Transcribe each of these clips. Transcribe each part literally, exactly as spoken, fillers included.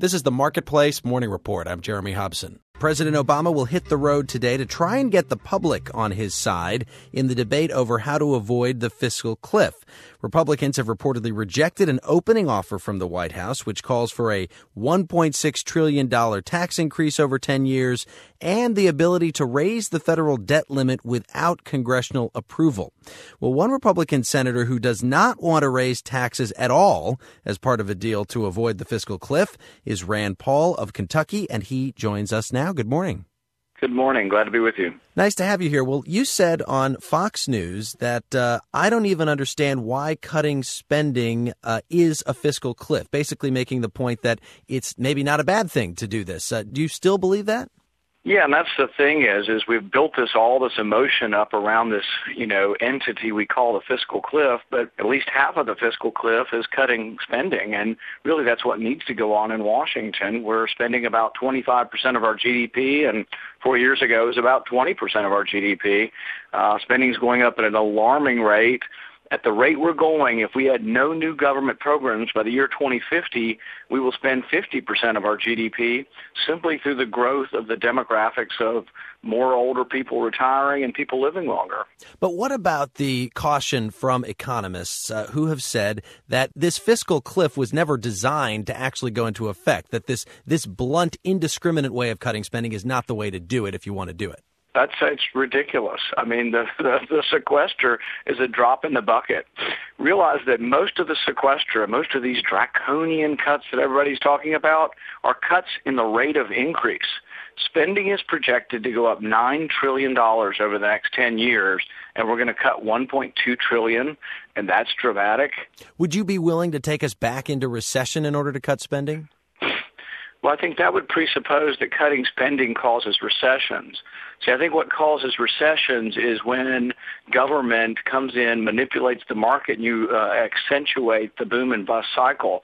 This is the Marketplace Morning Report. I'm Jeremy Hobson. President Obama will hit the road today to try and get the public on his side in the debate over how to avoid the fiscal cliff. Republicans have reportedly rejected an opening offer from the White House, which calls for a one point six trillion dollars tax increase over ten years and the ability to raise the federal debt limit without congressional approval. Well, one Republican senator who does not want to raise taxes at all as part of a deal to avoid the fiscal cliff is Rand Paul of Kentucky, and he joins us now. Good morning. Good morning. Glad to be with you. Nice to have you here. Well, you said on Fox News that uh, I don't even understand why cutting spending uh, is a fiscal cliff, basically making the point that it's maybe not a bad thing to do this. Uh, do you still believe that? Yeah, and that's the thing is, is we've built this all this emotion up around this, you know, entity we call the fiscal cliff, but at least half of the fiscal cliff is cutting spending, and really that's what needs to go on in Washington. We're spending about twenty-five percent of our G D P, and four years ago it was about twenty percent of our G D P. Uh, spending is going up at an alarming rate. At the rate we're going, if we had no new government programs by the year twenty fifty, we will spend fifty percent of our G D P simply through the growth of the demographics of more older people retiring and people living longer. But what about the caution from economists uh, who have said that this fiscal cliff was never designed to actually go into effect, that this this blunt, indiscriminate way of cutting spending is not the way to do it if you want to do it? That's it's ridiculous. I mean, the, the the sequester is a drop in the bucket. Realize that most of the sequester, most of these draconian cuts that everybody's talking about are cuts in the rate of increase. Spending is projected to go up nine trillion dollars over the next ten years, and we're going to cut one point two trillion dollars, and that's dramatic. Would you be willing to take us back into recession in order to cut spending? Well, I think that would presuppose that cutting spending causes recessions. See, I think what causes recessions is when government comes in, manipulates the market, and you uh, accentuate the boom and bust cycle.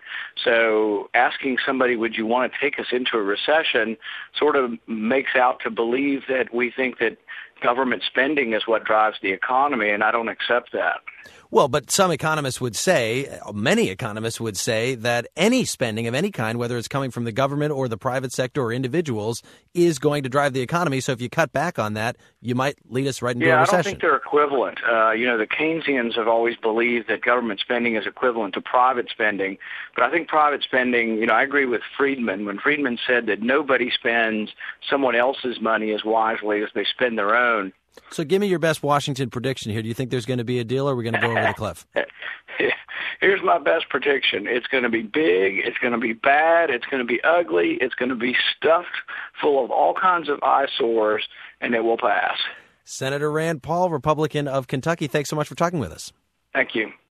So asking somebody, would you want to take us into a recession, sort of makes out to believe that we think that government spending is what drives the economy, and I don't accept that. Well, but some economists would say, many economists would say that any spending of any kind, whether it's coming from the government or the private sector or individuals, is going to drive the economy. So if you cut back on that, you might lead us right into yeah, a recession. Yeah, I don't think they're equivalent. Uh, you know, the Keynesians have always believed that government spending is equivalent to private spending. But I think private spending, you know, I agree with Friedman when Friedman said that nobody spends someone else's money as wisely as they spend their own. So give me your best Washington prediction here. Do you think there's going to be a deal, or are we going to go over the cliff? Here's my best prediction. It's going to be big. It's going to be bad. It's going to be ugly. It's going to be stuffed full of all kinds of eyesores, and it will pass. Senator Rand Paul, Republican of Kentucky, thanks so much for talking with us. Thank you.